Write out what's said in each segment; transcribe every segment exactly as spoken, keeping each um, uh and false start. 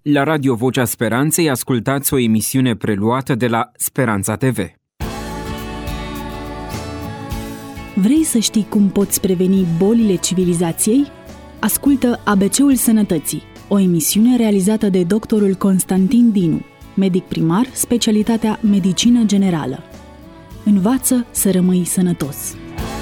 La Radio Vocea Speranței ascultați o emisiune preluată de la Speranța T V. Vrei să știi cum poți preveni bolile civilizației? Ascultă A B C-ul Sănătății, o emisiune realizată de doctorul Constantin Dinu, medic primar, specialitatea Medicină Generală. Învață să rămâi sănătos!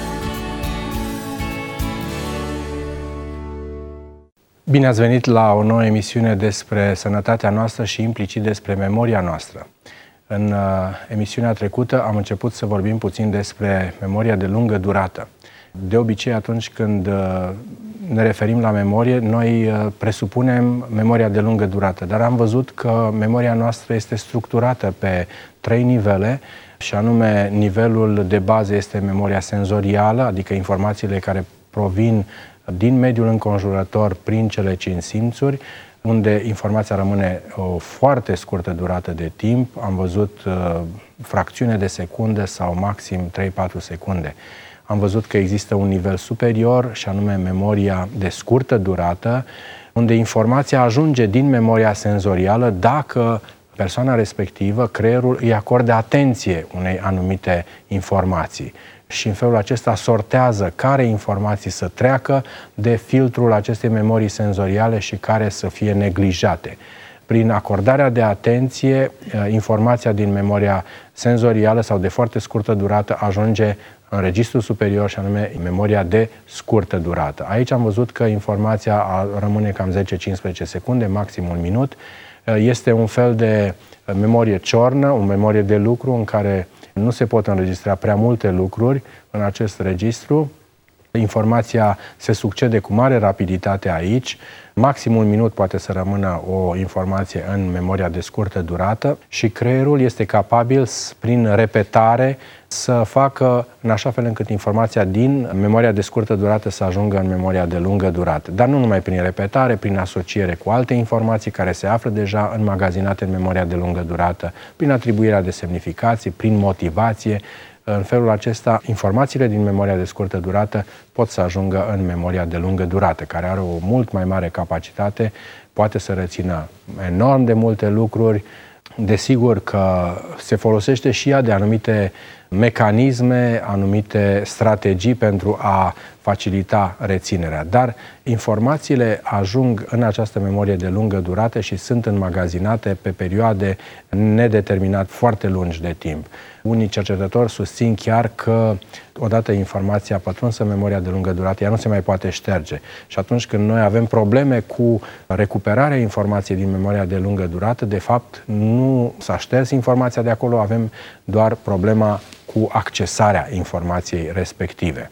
Bine ați venit la o nouă emisiune despre sănătatea noastră și implicit despre memoria noastră. În uh, emisiunea trecută am început să vorbim puțin despre memoria de lungă durată. De obicei, atunci când uh, ne referim la memorie, noi uh, presupunem memoria de lungă durată, dar am văzut că memoria noastră este structurată pe trei nivele, și anume nivelul de bază este memoria senzorială, adică informațiile care provin din mediul înconjurător prin cele cinci simțuri, unde informația rămâne o foarte scurtă durată de timp. Am văzut uh, fracțiune de secunde sau maxim trei patru secunde. Am văzut că există un nivel superior, și anume memoria de scurtă durată, unde informația ajunge din memoria senzorială dacă persoana respectivă, creierul, îi acorde atenție unei anumite informații. Și în felul acesta sortează care informații să treacă de filtrul acestei memorii senzoriale și care să fie neglijate. Prin acordarea de atenție, informația din memoria senzorială sau de foarte scurtă durată ajunge în registrul superior, și anume memoria de scurtă durată. Aici am văzut că informația rămâne cam zece cincisprezece secunde, maxim un minut. Este un fel de memorie ciornă, o memorie de lucru în care nu se pot înregistra prea multe lucruri în acest registru. Informația se succede cu mare rapiditate aici. Maxim un minut poate să rămână o informație în memoria de scurtă durată și creierul este capabil, prin repetare, să facă în așa fel încât informația din memoria de scurtă durată să ajungă în memoria de lungă durată. Dar nu numai prin repetare, prin asociere cu alte informații care se află deja înmagazinate în memoria de lungă durată, prin atribuirea de semnificații, prin motivație. În felul acesta, informațiile din memoria de scurtă durată pot să ajungă în memoria de lungă durată, care are o mult mai mare capacitate, poate să rețină enorm de multe lucruri. Desigur că se folosește și ea de anumite mecanisme, anumite strategii pentru a facilita reținerea, dar informațiile ajung în această memorie de lungă durată și sunt înmagazinate pe perioade nedeterminate foarte lungi de timp. Unii cercetători susțin chiar că odată informația pătrunsă în memoria de lungă durată, ea nu se mai poate șterge. Și atunci când noi avem probleme cu recuperarea informației din memoria de lungă durată, de fapt nu s-a șters informația de acolo, avem doar problema cu accesarea informației respective.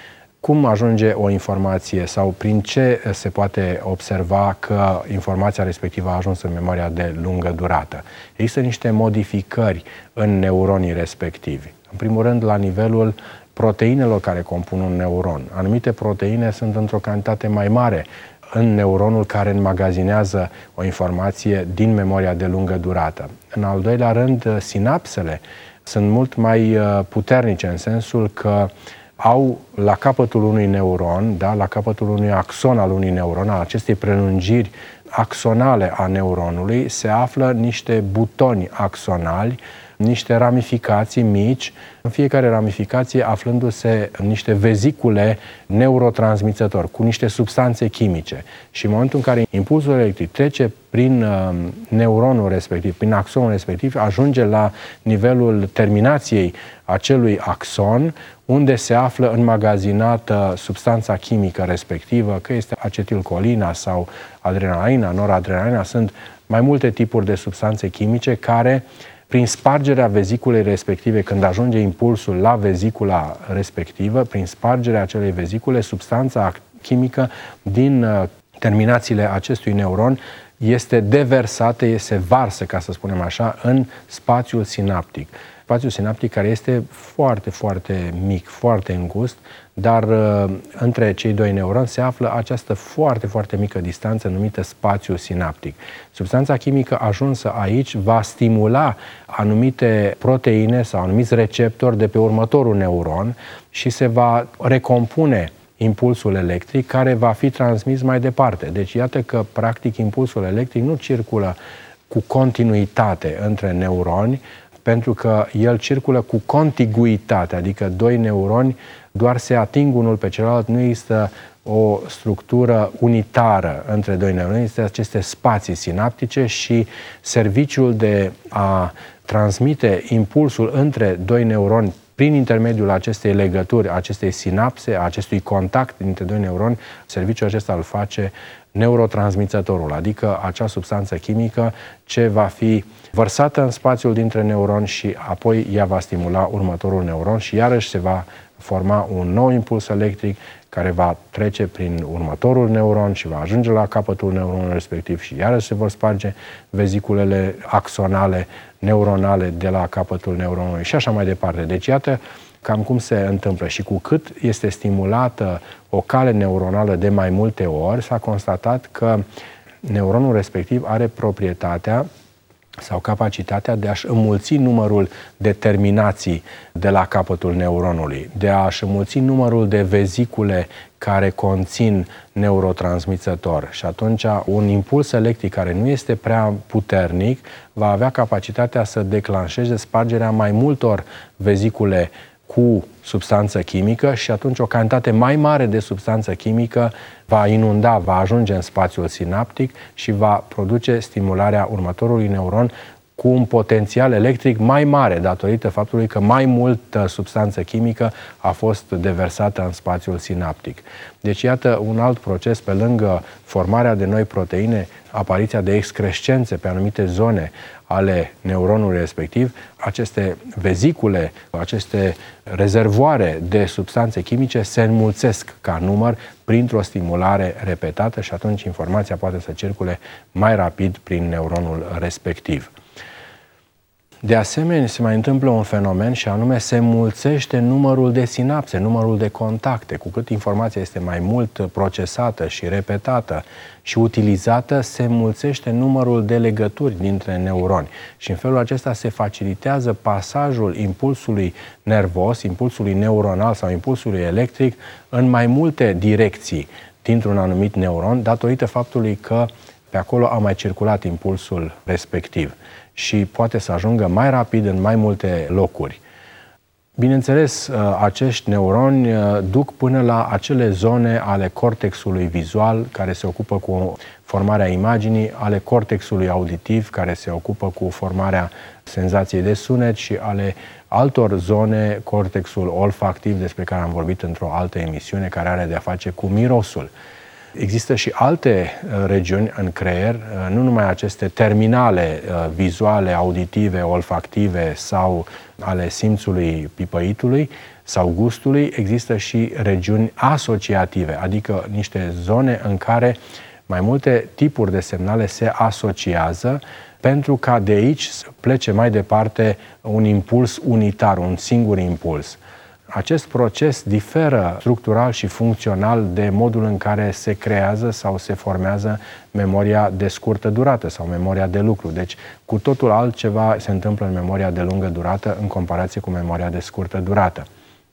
Cum ajunge o informație sau prin ce se poate observa că informația respectivă a ajuns în memoria de lungă durată? Există niște modificări în neuronii respectivi. În primul rând, la nivelul proteinelor care compun un neuron. Anumite proteine sunt într-o cantitate mai mare în neuronul care înmagazinează o informație din memoria de lungă durată. În al doilea rând, sinapsele sunt mult mai puternice în sensul că au la capătul unui neuron, da, la capătul unui axon al unui neuron, al acestei prelungiri axonale a neuronului, se află niște butoni axonali, niște ramificații mici, în fiecare ramificație aflându-se niște vezicule neurotransmițători cu niște substanțe chimice. Și în momentul în care impulsul electric trece prin uh, neuronul respectiv, prin axonul respectiv, ajunge la nivelul terminației acelui axon, unde se află înmagazinată substanța chimică respectivă, că este acetilcolina sau adrenalina, noradrenalina, sunt mai multe tipuri de substanțe chimice care, prin spargerea veziculei respective, când ajunge impulsul la vezicula respectivă, prin spargerea acelei vezicule, substanța chimică din terminațiile acestui neuron este deversată, se varsă, ca să spunem așa, în spațiul sinaptic. Spațiul sinaptic care este foarte, foarte mic, foarte îngust, dar uh, între cei doi neuroni se află această foarte, foarte mică distanță numită spațiu sinaptic. Substanța chimică ajunsă aici va stimula anumite proteine sau anumiți receptori de pe următorul neuron și se va recompune impulsul electric care va fi transmis mai departe. Deci iată că practic impulsul electric nu circulă cu continuitate între neuroni, pentru că el circulă cu contiguitate, adică doi neuroni doar se ating unul pe celălalt, nu există o structură unitară între doi neuroni, există aceste spații sinaptice și serviciul de a transmite impulsul între doi neuroni prin intermediul acestei legături, acestei sinapse, acestui contact dintre doi neuroni, serviciul acesta îl face neurotransmițătorul, adică acea substanță chimică ce va fi vărsată în spațiul dintre neuroni și apoi ea va stimula următorul neuron și iarăși se va forma un nou impuls electric care va trece prin următorul neuron și va ajunge la capătul neuronului respectiv și iarăși se vor sparge veziculele axonale, neuronale de la capătul neuronului și așa mai departe. Deci iată cam cum se întâmplă și cu cât este stimulată o cale neuronală de mai multe ori, s-a constatat că neuronul respectiv are proprietatea sau capacitatea de a-și înmulți numărul de terminații de la capătul neuronului, de a-și înmulți numărul de vezicule care conțin neurotransmițător. Și atunci un impuls electric care nu este prea puternic va avea capacitatea să declanșeze spargerea mai multor vezicule cu substanță chimică și atunci o cantitate mai mare de substanță chimică va inunda, va ajunge în spațiul sinaptic și va produce stimularea următorului neuron cu un potențial electric mai mare datorită faptului că mai multă substanță chimică a fost deversată în spațiul sinaptic. Deci iată un alt proces pe lângă formarea de noi proteine, apariția de excrescențe pe anumite zone ale neuronului respectiv, aceste vezicule, aceste rezervoare de substanțe chimice se înmulțesc ca număr printr-o stimulare repetată și atunci informația poate să circule mai rapid prin neuronul respectiv. De asemenea, se mai întâmplă un fenomen și anume se înmulțește numărul de sinapse, numărul de contacte. Cu cât informația este mai mult procesată și repetată și utilizată, se înmulțește numărul de legături dintre neuroni. Și în felul acesta se facilitează pasajul impulsului nervos, impulsului neuronal sau impulsului electric în mai multe direcții dintr-un anumit neuron, datorită faptului că pe acolo a mai circulat impulsul respectiv și poate să ajungă mai rapid în mai multe locuri. Bineînțeles, acești neuroni duc până la acele zone ale cortexului vizual care se ocupă cu formarea imaginii, ale cortexului auditiv care se ocupă cu formarea senzației de sunet și ale altor zone, cortexul olfactiv despre care am vorbit într-o altă emisiune care are de a face cu mirosul. Există și alte regiuni în creier, nu numai aceste terminale vizuale, auditive, olfactive sau ale simțului pipăitului sau gustului, există și regiuni asociative, adică niște zone în care mai multe tipuri de semnale se asociază pentru ca de aici să plece mai departe un impuls unitar, un singur impuls. Acest proces diferă structural și funcțional de modul în care se creează sau se formează memoria de scurtă durată sau memoria de lucru. Deci, cu totul altceva se întâmplă în memoria de lungă durată în comparație cu memoria de scurtă durată.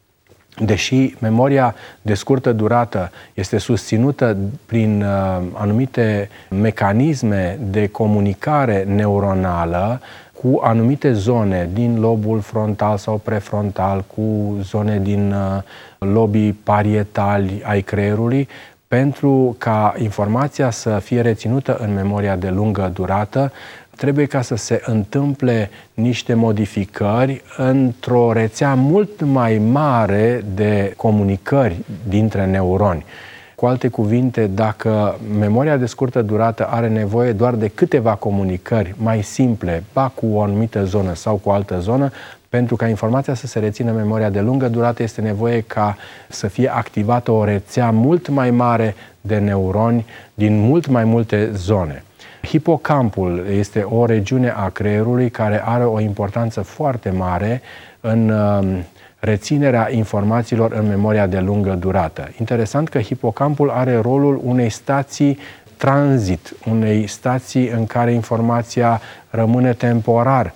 Deși memoria de scurtă durată este susținută prin uh, anumite mecanisme de comunicare neuronală, cu anumite zone din lobul frontal sau prefrontal, cu zone din uh, lobii parietali ai creierului, pentru ca informația să fie reținută în memoria de lungă durată, trebuie ca să se întâmple niște modificări într-o rețea mult mai mare de comunicări dintre neuroni. Cu alte cuvinte, dacă memoria de scurtă durată are nevoie doar de câteva comunicări mai simple, ba cu o anumită zonă sau cu o altă zonă, pentru ca informația să se rețină în memoria de lungă durată, este nevoie ca să fie activată o rețea mult mai mare de neuroni din mult mai multe zone. Hipocampul este o regiune a creierului care are o importanță foarte mare în reținerea informațiilor în memoria de lungă durată. Interesant că hipocampul are rolul unei stații tranzit, unei stații în care informația rămâne temporar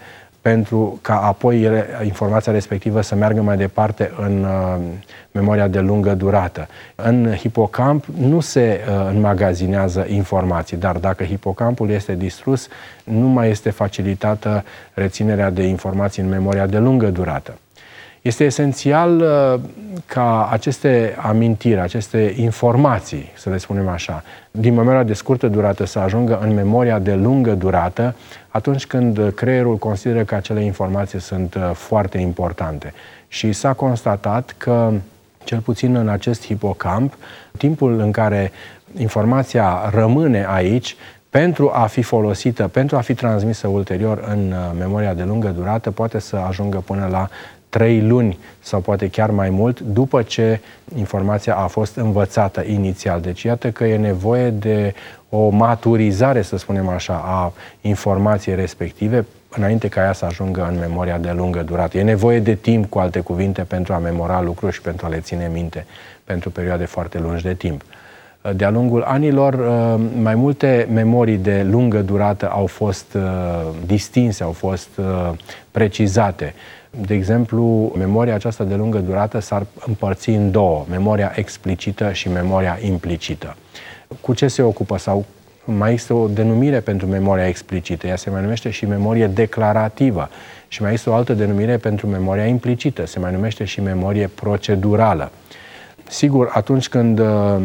pentru ca apoi informația respectivă să meargă mai departe în uh, memoria de lungă durată. În hipocamp nu se uh, înmagazinează informații, dar dacă hipocampul este distrus, nu mai este facilitată reținerea de informații în memoria de lungă durată. Este esențial uh, ca aceste amintiri, aceste informații, să le spunem așa, din memoria de scurtă durată să ajungă în memoria de lungă durată atunci când creierul consideră că acele informații sunt uh, foarte importante. Și s-a constatat că, cel puțin în acest hipocamp, timpul în care informația rămâne aici, pentru a fi folosită, pentru a fi transmisă ulterior în uh, memoria de lungă durată, poate să ajungă până la trei luni sau poate chiar mai mult după ce informația a fost învățată inițial. Deci iată că e nevoie de o maturizare, să spunem așa, a informației respective înainte ca ea să ajungă în memoria de lungă durată. E nevoie de timp, cu alte cuvinte, pentru a memora lucruri și pentru a le ține minte pentru perioade foarte lungi de timp. De-a lungul anilor, mai multe memorii de lungă durată au fost distinse, au fost precizate. De exemplu, memoria aceasta de lungă durată s-ar împărți în două, memoria explicită și memoria implicită. Cu ce se ocupă? Sau mai există o denumire pentru memoria explicită, ea se mai numește și memorie declarativă. Și mai există o altă denumire pentru memoria implicită, se mai numește și memorie procedurală. Sigur, atunci când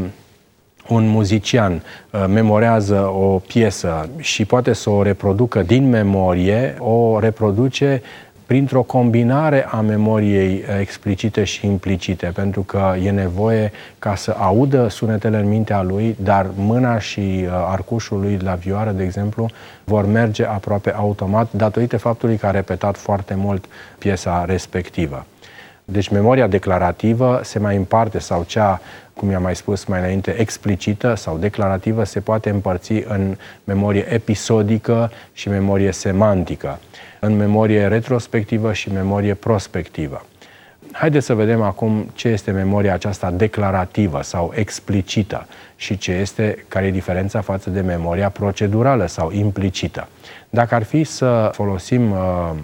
un muzician memorează o piesă și poate să o reproducă din memorie, o reproduce printr-o combinare a memoriei explicite și implicite, pentru că e nevoie ca să audă sunetele în mintea lui, dar mâna și arcușul lui la vioară, de exemplu, vor merge aproape automat, datorită faptului că a repetat foarte mult piesa respectivă. Deci memoria declarativă se mai împarte, sau cea, cum i-am mai spus mai înainte, explicită sau declarativă, se poate împărți în memorie episodică și memorie semantică, în memorie retrospectivă și memorie prospectivă. Haideți să vedem acum ce este memoria aceasta declarativă sau explicită și ce este, care e diferența față de memoria procedurală sau implicită. Dacă ar fi să folosim,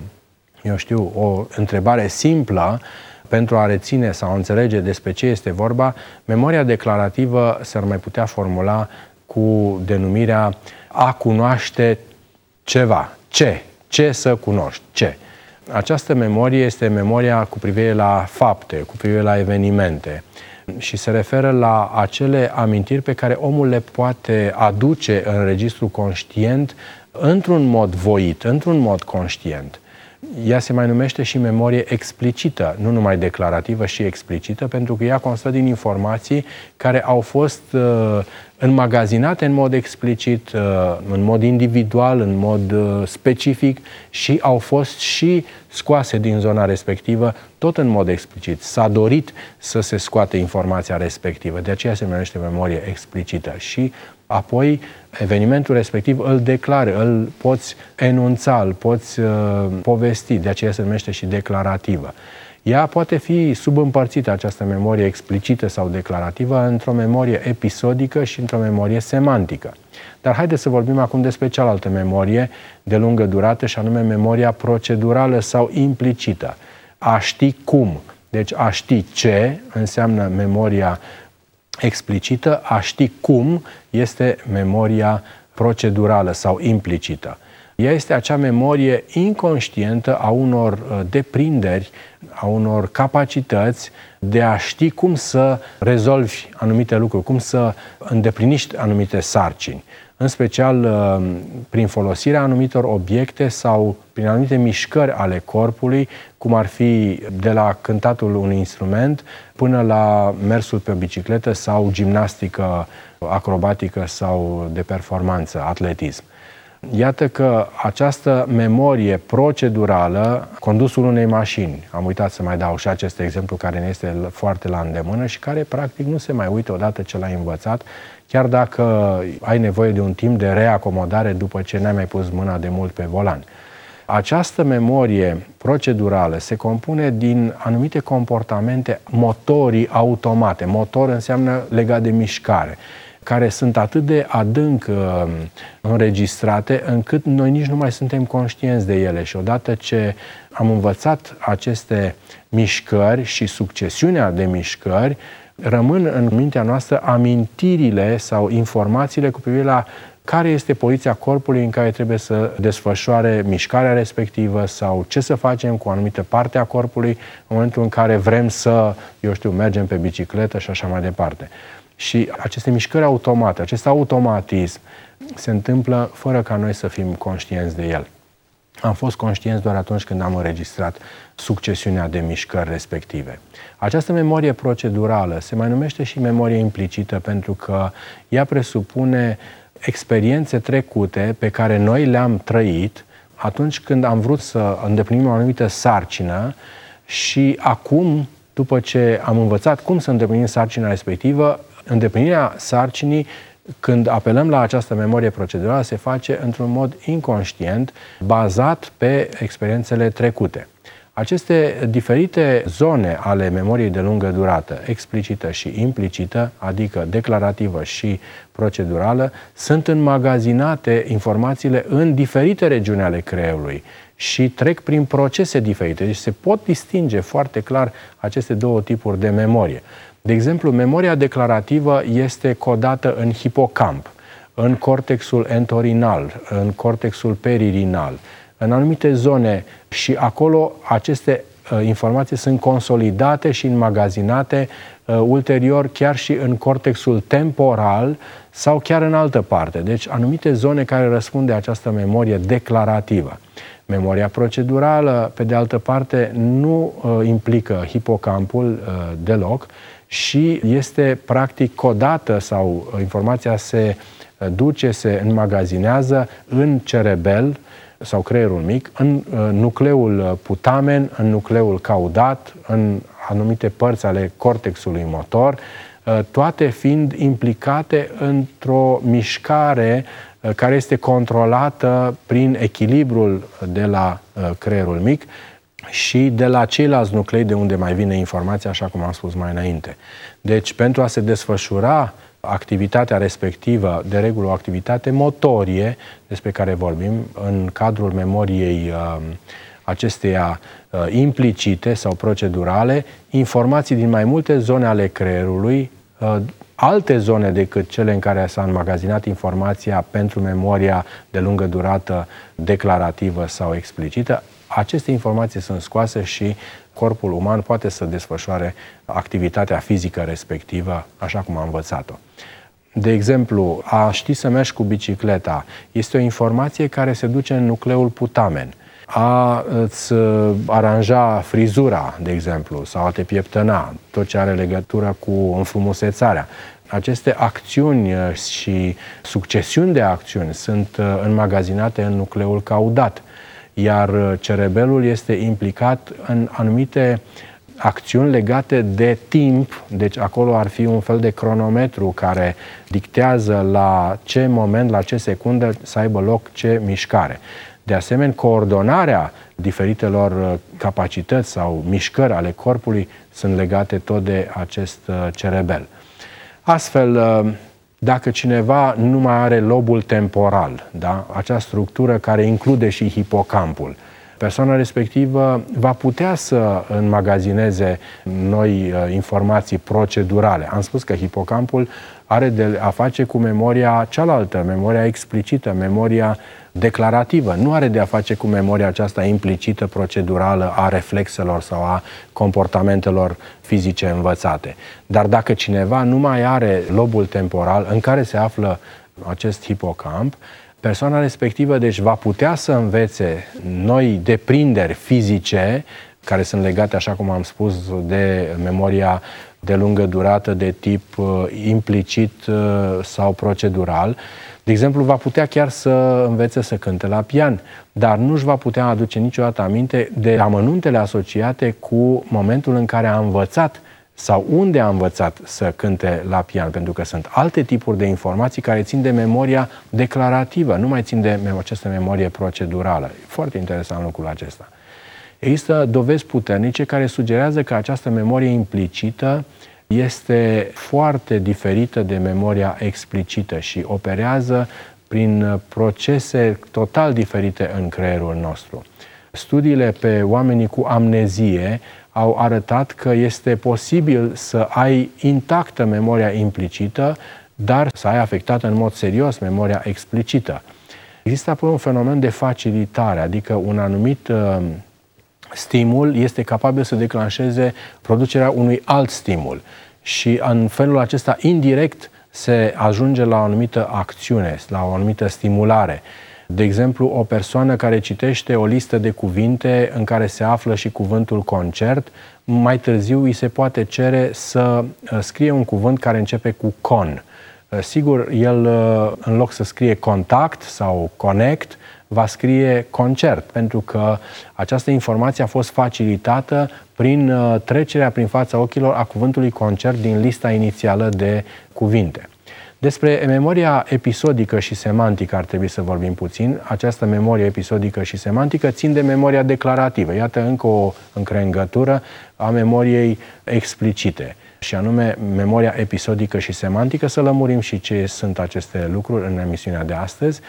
eu știu, o întrebare simplă pentru a reține sau a înțelege despre ce este vorba, memoria declarativă s-ar mai putea formula cu denumirea a cunoaște ceva. Ce? Ce să cunoști? Ce? Această memorie este memoria cu privire la fapte, cu privire la evenimente și se referă la acele amintiri pe care omul le poate aduce în registru conștient într-un mod voit, într-un mod conștient. Ea se mai numește și memorie explicită, nu numai declarativă, și explicită, pentru că ea constă din informații care au fost uh, înmagazinate în mod explicit, uh, în mod individual, în mod uh, specific și au fost și scoase din zona respectivă, tot în mod explicit. S-a dorit să se scoată informația respectivă, de aceea se numește memorie explicită și apoi evenimentul respectiv îl declară, îl poți enunța, îl poți uh, povesti, de aceea se numește și declarativă. Ea poate fi subîmpărțită, această memorie explicită sau declarativă, într-o memorie episodică și într-o memorie semantică. Dar haideți să vorbim acum despre cealaltă memorie de lungă durată, și anume memoria procedurală sau implicită. A ști cum. Deci a ști ce înseamnă memoria explicită, a ști cum este memoria procedurală sau implicită. Ea este acea memorie inconștientă a unor deprinderi, a unor capacități de a ști cum să rezolvi anumite lucruri, cum să îndeplinești anumite sarcini, în special prin folosirea anumitor obiecte sau prin anumite mișcări ale corpului, cum ar fi de la cântatul unui instrument până la mersul pe o bicicletă sau gimnastică acrobatică sau de performanță, atletism. Iată că această memorie procedurală, condusul unei mașini, am uitat să mai dau și acest exemplu care ne este foarte la îndemână și care practic nu se mai uită odată ce l-ai învățat, chiar dacă ai nevoie de un timp de reacomodare după ce n-ai mai pus mâna de mult pe volan. Această memorie procedurală se compune din anumite comportamente motorii automate. Motor înseamnă legat de mișcare, care sunt atât de adânc uh, înregistrate, încât noi nici nu mai suntem conștienți de ele. Și odată ce am învățat aceste mișcări și succesiunea de mișcări, rămân în mintea noastră amintirile sau informațiile cu privire la care este poziția corpului în care trebuie să desfășoare mișcarea respectivă sau ce să facem cu o anumită parte a corpului în momentul în care vrem să, eu știu, mergem pe bicicletă și așa mai departe. Și aceste mișcări automate, acest automatism se întâmplă fără ca noi să fim conștienți de el. Am fost conștienți doar atunci când am înregistrat succesiunea de mișcări respective. Această memorie procedurală se mai numește și memorie implicită pentru că ea presupune experiențe trecute pe care noi le-am trăit atunci când am vrut să îndeplinim o anumită sarcină și acum, după ce am învățat cum să îndeplinim sarcina respectivă, îndeplinirea sarcinii, când apelăm la această memorie procedurală, se face într-un mod inconștient, bazat pe experiențele trecute. Aceste diferite zone ale memoriei de lungă durată, explicită și implicită, adică declarativă și procedurală, sunt înmagazinate informațiile în diferite regiuni ale creierului și trec prin procese diferite. Deci se pot distinge foarte clar aceste două tipuri de memorie. De exemplu, memoria declarativă este codată în hipocamp, în cortexul entorhinal, în cortexul peririnal, în anumite zone și acolo aceste uh, informații sunt consolidate și înmagazinate uh, ulterior chiar și în cortexul temporal sau chiar în altă parte. Deci anumite zone care răspund de această memorie declarativă. Memoria procedurală, pe de altă parte, nu uh, implică hipocampul uh, deloc și este practic codată sau informația se uh, duce, se înmagazinează în cerebel sau creierul mic, în uh, nucleul putamen, în nucleul caudat, în anumite părți ale cortexului motor, uh, toate fiind implicate într-o mișcare uh, care este controlată prin echilibrul de la uh, creierul mic și de la ceilalți nuclei de unde mai vine informația, așa cum am spus mai înainte. Deci, pentru a se desfășura activitatea respectivă, de regulă o activitate motorie, despre care vorbim, în cadrul memoriei uh, acesteia uh, implicite sau procedurale, informații din mai multe zone ale creierului, uh, alte zone decât cele în care s-a înmagazinat informația pentru memoria de lungă durată declarativă sau explicită, aceste informații sunt scoase și corpul uman poate să desfășoare activitatea fizică respectivă, așa cum a învățat-o. De exemplu, a ști să mergi cu bicicleta este o informație care se duce în nucleul putamen. A îți aranja frizura, de exemplu, sau a te pieptăna, tot ce are legătură cu înfrumusețarea. Aceste acțiuni și succesiuni de acțiuni sunt înmagazinate în nucleul caudat, iar cerebelul este implicat în anumite acțiuni legate de timp, deci acolo ar fi un fel de cronometru care dictează la ce moment, la ce secundă să aibă loc ce mișcare. De asemenea, coordonarea diferitelor capacități sau mișcări ale corpului sunt legate tot de acest cerebel. Astfel, dacă cineva nu mai are lobul temporal, da? Acea structură care include și hipocampul, persoana respectivă va putea să înmagazineze noi informații procedurale. Am spus că hipocampul are de a face cu memoria cealaltă, memoria explicită, memoria declarativă. Nu are de a face cu memoria aceasta implicită, procedurală a reflexelor sau a comportamentelor fizice învățate. Dar dacă cineva nu mai are lobul temporal în care se află acest hipocamp, persoana respectivă deci va putea să învețe noi deprinderi fizice care sunt legate, așa cum am spus, de memoria de lungă durată de tip uh, implicit uh, sau procedural. De exemplu, va putea chiar să învețe să cânte la pian, dar nu își va putea aduce niciodată aminte de amănuntele asociate cu momentul în care a învățat sau unde a învățat să cânte la pian, pentru că sunt alte tipuri de informații care țin de memoria declarativă, nu mai țin de această memorie procedurală. E foarte interesant lucrul acesta. Există dovezi puternice care sugerează că această memorie implicită este foarte diferită de memoria explicită și operează prin procese total diferite în creierul nostru. Studiile pe oamenii cu amnezie au arătat că este posibil să ai intactă memoria implicită, dar să ai afectată în mod serios memoria explicită. Există apoi un fenomen de facilitare, adică un anumit uh, stimul este capabil să declanșeze producerea unui alt stimul și în felul acesta indirect se ajunge la o anumită acțiune, la o anumită stimulare. De exemplu, o persoană care citește o listă de cuvinte în care se află și cuvântul concert, mai târziu îi se poate cere să scrie un cuvânt care începe cu con. Sigur, el în loc să scrie contact sau connect, va scrie concert, pentru că această informație a fost facilitată prin trecerea prin fața ochilor a cuvântului concert din lista inițială de cuvinte. Despre memoria episodică și semantică ar trebui să vorbim puțin. Această memorie episodică și semantică țin de memoria declarativă. Iată încă o încrengătură a memoriei explicite, și anume memoria episodică și semantică. Să lămurim și ce sunt aceste lucruri în emisiunea de astăzi.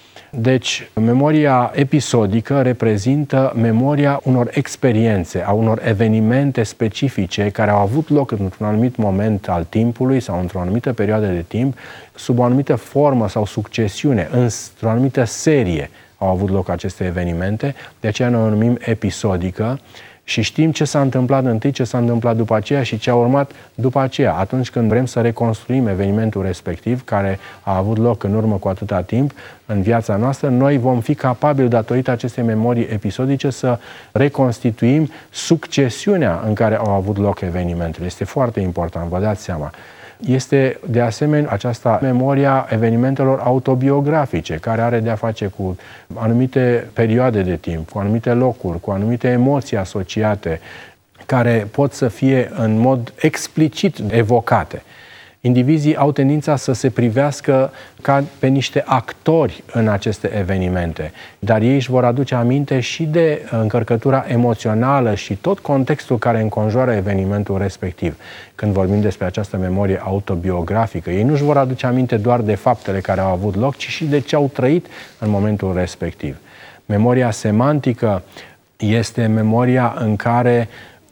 Deci, memoria episodică reprezintă memoria unor experiențe, a unor evenimente specifice care au avut loc într-un anumit moment al timpului sau într-o anumită perioadă de timp, sub o anumită formă sau succesiune, într-o anumită serie au avut loc aceste evenimente, de aceea noi o numim episodică și știm ce s-a întâmplat întâi, ce s-a întâmplat după aceea și ce a urmat după aceea. Atunci când vrem să reconstruim evenimentul respectiv, care a avut loc în urmă cu atâta timp în viața noastră, noi vom fi capabili, datorită acestei memorii episodice, să reconstituim succesiunea în care au avut loc evenimentele. Este foarte important, vă dați seama. Este, de asemenea, aceasta memoria evenimentelor autobiografice, care are de-a face cu anumite perioade de timp, cu anumite locuri, cu anumite emoții asociate, care pot să fie în mod explicit evocate. Indivizii au tendința să se privească ca pe niște actori în aceste evenimente, dar ei își vor aduce aminte și de încărcătura emoțională și tot contextul care înconjoară evenimentul respectiv. Când vorbim despre această memorie autobiografică, ei nu își vor aduce aminte doar de faptele care au avut loc, ci și de ce au trăit în momentul respectiv. Memoria semantică este memoria în care,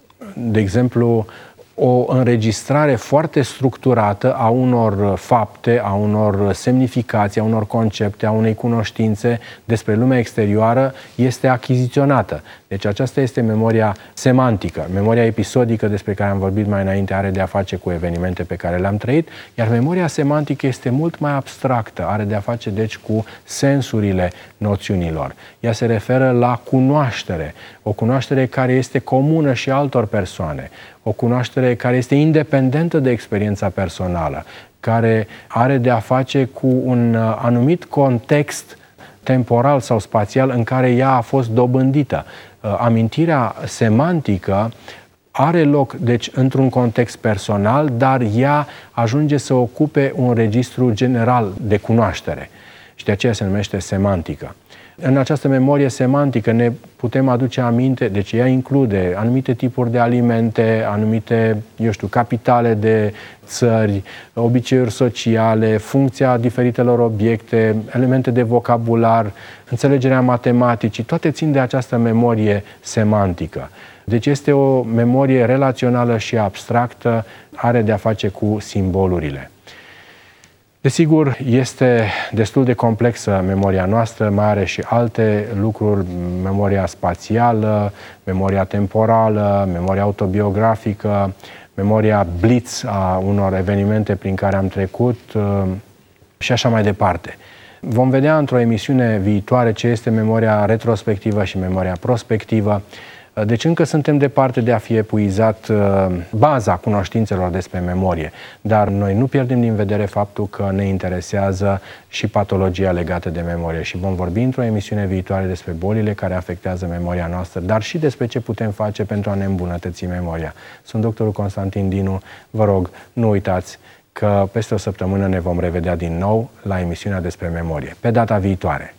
de exemplu, o înregistrare foarte structurată a unor fapte, a unor semnificații, a unor concepte, a unei cunoștințe despre lumea exterioară este achiziționată. Deci aceasta este memoria semantică. Memoria episodică, despre care am vorbit mai înainte, are de a face cu evenimente pe care le-am trăit, iar memoria semantică este mult mai abstractă, are de a face deci cu sensurile noțiunilor. Ea se referă la cunoaștere, o cunoaștere care este comună și altor persoane, o cunoaștere care este independentă de experiența personală, care are de a face cu un anumit context temporal sau spațial în care ea a fost dobândită. Amintirea semantică are loc, deci, într-un context personal, dar ea ajunge să ocupe un registru general de cunoaștere și de aceea se numește semantică. În această memorie semantică ne putem aduce aminte, deci ea include anumite tipuri de alimente, anumite, eu știu, capitale de țări, obiceiuri sociale, funcția diferitelor obiecte, elemente de vocabular, înțelegerea matematicii, toate țin de această memorie semantică. Deci este o memorie relațională și abstractă, are de a face cu simbolurile. Desigur, este destul de complexă memoria noastră, mai are și alte lucruri, memoria spațială, memoria temporală, memoria autobiografică, memoria blitz a unor evenimente prin care am trecut și așa mai departe. Vom vedea într-o emisiune viitoare ce este memoria retrospectivă și memoria prospectivă. Deci încă suntem departe de a fi epuizat baza cunoștințelor despre memorie, dar noi nu pierdem din vedere faptul că ne interesează și patologia legată de memorie și vom vorbi într-o emisiune viitoare despre bolile care afectează memoria noastră, dar și despre ce putem face pentru a ne îmbunătăți memoria. Sunt doctorul Constantin Dinu, vă rog, nu uitați că peste o săptămână ne vom revedea din nou la emisiunea despre memorie. Pe data viitoare!